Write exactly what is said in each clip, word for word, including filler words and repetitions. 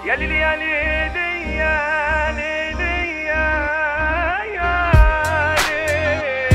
يا ليلي يا ليلي يا ليلي يا ليلي.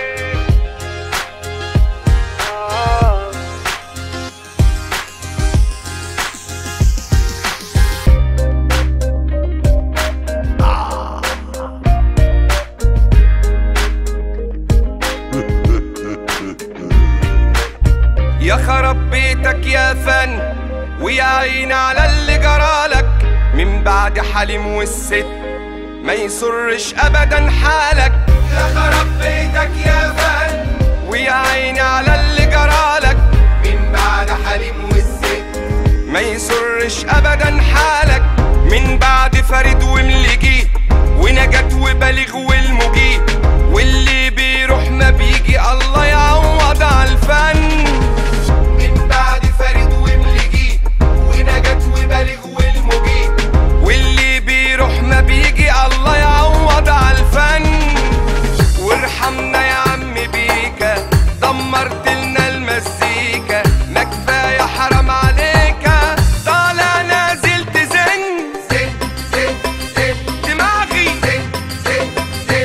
يا خرب بيتك يا فن ويا عين على اللي جرالك من بعد حليم والست ما يسرش ابدا حالك. يا خرب بيتك يا فن ويا عين على اللي جرالك من بعد حليم والست ما يسرش ابدا حالك. من بعد فريد وملجي ونجاة وبالغ والمجي واللي بيروح ما بيجي الله يعوض على الفن. من بعد فريد وملجي ونجاة وبالغ والمجي واللي بيروح ما بيجي الله يعوض على الفن. وارحمنا يا عم بيكا دمرت لنا المزيكا ما كفايه حرام عليك طالع نازل تزن زن زن زن دماغي زن زن زن.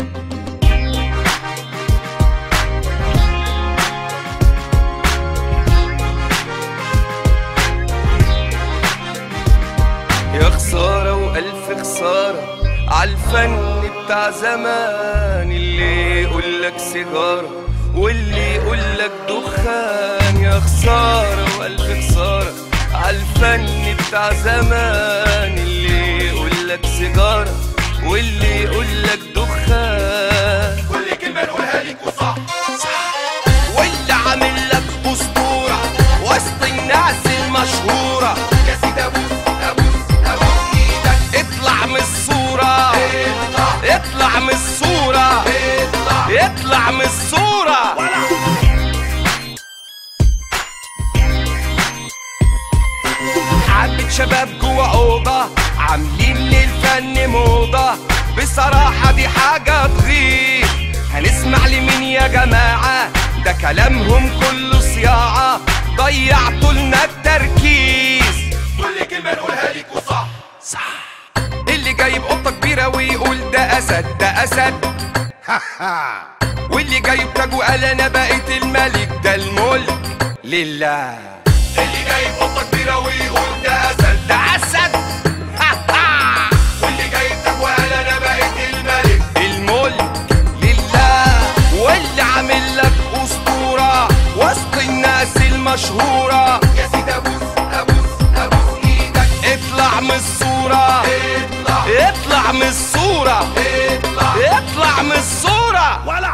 يا خسارة وألف خسارة عالفن بتاع زمان اللي يقولك سيجارة واللي يقولك دخان. يا خسارة وألف خسارة عالفن بتاع زمان اللي يقولك سيجارة واللي يقولك دخان. كل كلمة نقولها ليك وصح صح واللي عامل لك أسطورة وسط الناس المشهورة. يا سيدي أبوس اطلع من الصورة اطلع من الصورة اطلع من الصورة. حبة شباب جوا أوضة عاملين للفن موضة بصراحة دي حاجة تغيظ. هنسمع لمين يا جماعة ده كلامهم كله صياعة ضيعتوا لنا التركيز. كل كلمة نقولها ليك وصح صح. اللي جايب قطة كبيرة ويقول ده أسد ده أسد واللي جايب تاج وقال أنا بقيت الملك ده الملك لله. اللي جايب قطة كبيرة ويقول ده أسد ده أسد واللي جايب تاج وقال أنا بقيت الملك الملك لله. واللي عامل لك أسطورة وسط الناس المشهورة. يا سيدي أبوس أبوس أبوس إيدك اطلع من الصورة اطلع من الصورة اطلع اطلع من الصورة. ولا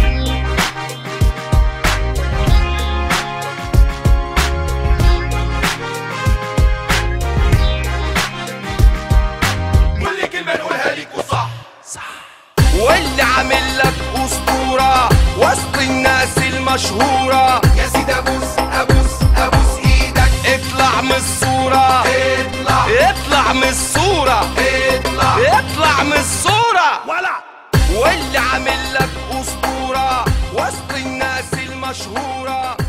كل كلمة نقولها ليك وصح صح. واللي عامل لك أسطورة وسط الناس المشهورة. يا سيدي أبوس أبوس أبوس إيدك اطلع من الصورة اطلع اطلع من الصورة اطلع اطلع من الصورة. ولا واللي عامل لك أسطورة وسط الناس المشهورة.